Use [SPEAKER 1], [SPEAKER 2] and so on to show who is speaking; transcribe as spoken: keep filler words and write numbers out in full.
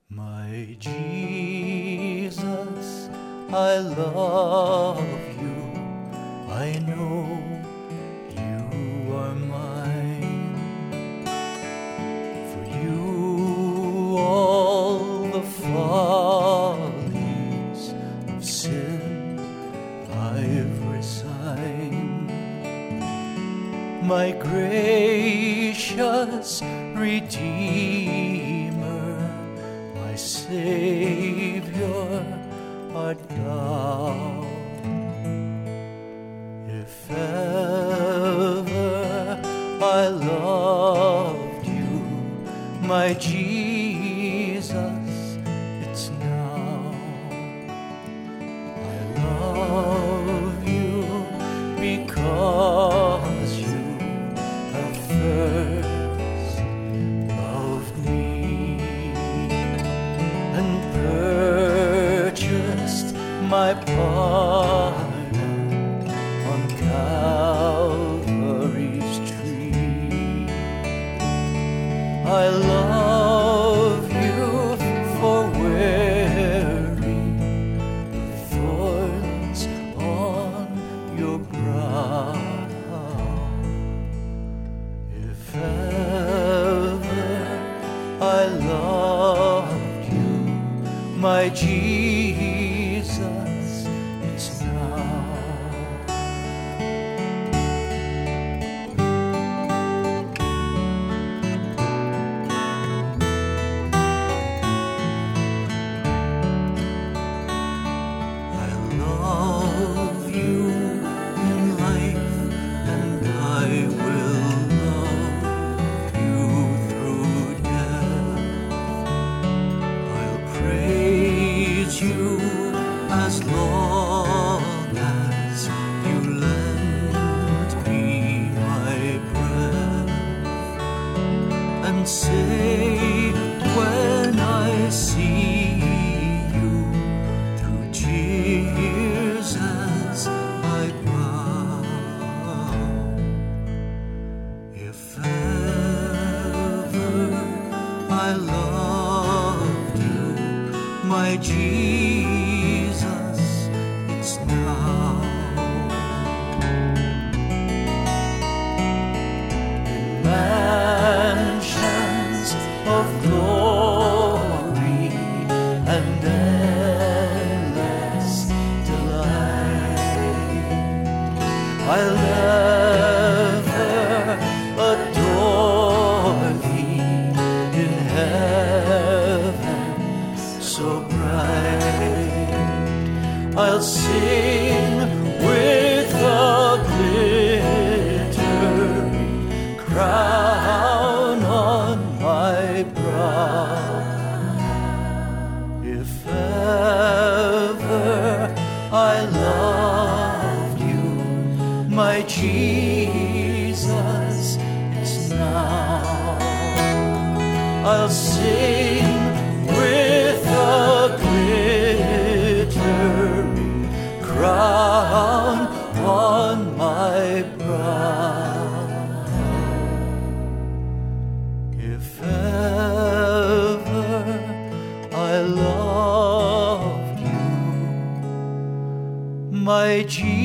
[SPEAKER 1] My Jesus, I love you. I know you are mine. For you all the follies of sin I've resigned. My gracious Redeemer, my Savior art thou. If ever I loved you, my Jesus, it's now. I love you because you have first loved me and purchased my pardon on Calvary's tree. I love you for wearing the thorns on your brow. If ever I loved you, my Jesus, it's now. I love you in life, and I will love you through death. I'll praise you as long as you lend me my breath, and say when I see you through tears as I bow, if ever I loved you, my Jesus, it's now. In mansions of glory and endless delight, I'll ever adore thee in heaven so bright. I'll sing with a glittering crown on my brow. If ever I loved you, my Jesus, it's now. I'll sing with a glittering crown on my brow. If ever I loved you, my Jesus,